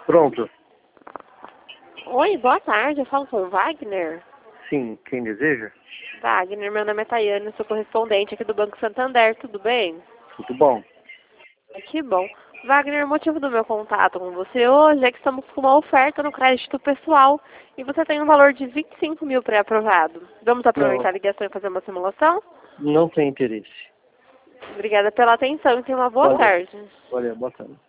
Pronto. Oi, boa tarde. Eu falo com o Wagner. Sim, quem deseja? Wagner, meu nome é Tayane, sou correspondente aqui do Banco Santander, tudo bem? Tudo bom. Que bom. Wagner, o motivo do meu contato com você hoje é que estamos com uma oferta no crédito pessoal e você tem um valor de 25 mil pré-aprovado. Vamos aproveitar a ligação e fazer uma simulação? Não tem interesse. Obrigada pela atenção e tenha uma boa Valeu. tarde. Valeu, boa tarde.